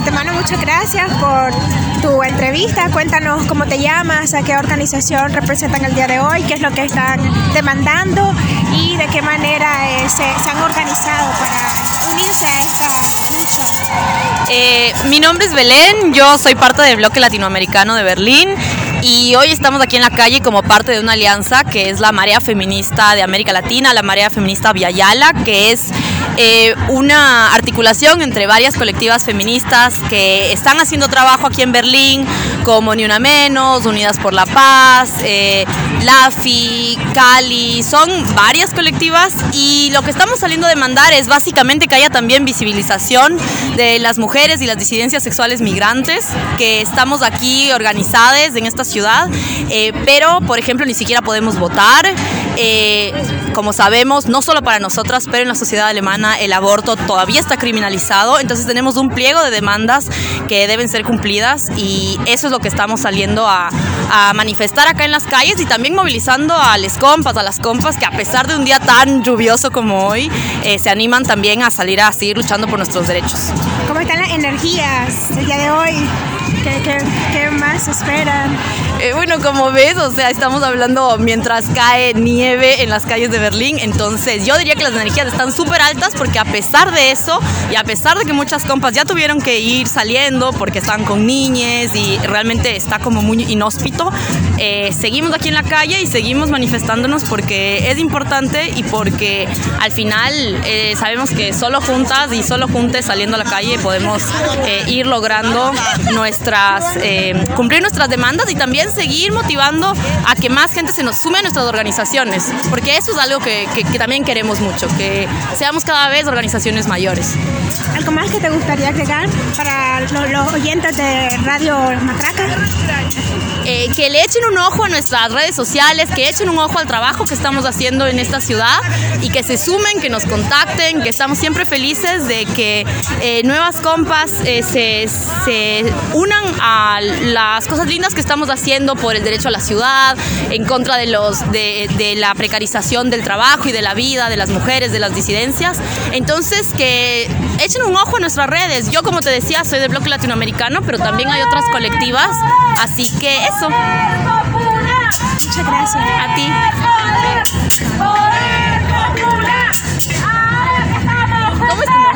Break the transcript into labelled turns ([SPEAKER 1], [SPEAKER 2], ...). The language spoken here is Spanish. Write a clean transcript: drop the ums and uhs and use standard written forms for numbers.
[SPEAKER 1] antemano, muchas gracias por tu entrevista. Cuéntanos cómo te llamas, a qué organización representan el día de hoy, qué es lo que están demandando y de qué manera se han organizado para unirse a esta lucha.
[SPEAKER 2] Mi nombre es Belén, yo soy parte del bloque latinoamericano de Berlín y hoy estamos aquí en la calle como parte de una alianza que es la Marea Feminista de América Latina, la Marea Feminista Via Yala, que es una articulación entre varias colectivas feministas que están haciendo trabajo aquí en Berlín, como Ni Una Menos, Unidas por la Paz, LAFI, Cali, son varias colectivas y lo que estamos saliendo a demandar es básicamente que haya también visibilización de las mujeres y las disidencias sexuales migrantes que estamos aquí organizadas en esta ciudad, pero por ejemplo ni siquiera podemos votar. Como sabemos, no solo para nosotras, pero en la sociedad alemana el aborto todavía está criminalizado, entonces tenemos un pliego de demandas que deben ser cumplidas y eso es lo que estamos saliendo a manifestar acá en las calles y también movilizando a las compas que a pesar de un día tan lluvioso como hoy, se animan también a salir a seguir luchando por nuestros derechos.
[SPEAKER 1] ¿Cómo están las energías el día de hoy? ¿Qué más esperan?
[SPEAKER 2] Bueno, como ves, o sea, estamos hablando mientras cae nieve en las calles de Berlín, entonces yo diría que las energías están súper altas porque a pesar de eso y a pesar de que muchas compas ya tuvieron que ir saliendo porque están con niñes y realmente está como muy inhóspito, seguimos aquí en la calle y seguimos manifestándonos porque es importante y porque al final sabemos que solo juntas y solo juntes saliendo a la calle podemos ir logrando cumplir nuestras demandas y también seguir motivando a que más gente se nos sume a nuestras organizaciones, porque eso es algo que también queremos mucho, que seamos cada vez organizaciones mayores.
[SPEAKER 1] ¿Algo más que te gustaría agregar para los oyentes de Radio Matraca?
[SPEAKER 2] Que le echen un ojo a nuestras redes sociales, que echen un ojo al trabajo que estamos haciendo en esta ciudad y que se sumen, que nos contacten, que estamos siempre felices de que nuevas compas se unan a las cosas lindas que estamos haciendo por el derecho a la ciudad, en contra de la precarización del trabajo y de la vida de las mujeres, de las disidencias. Entonces, que echen un ojo a nuestras redes. Yo, como te decía, soy del bloque latinoamericano, pero también hay otras colectivas, así que eso.
[SPEAKER 1] Muchas gracias.
[SPEAKER 2] A ti.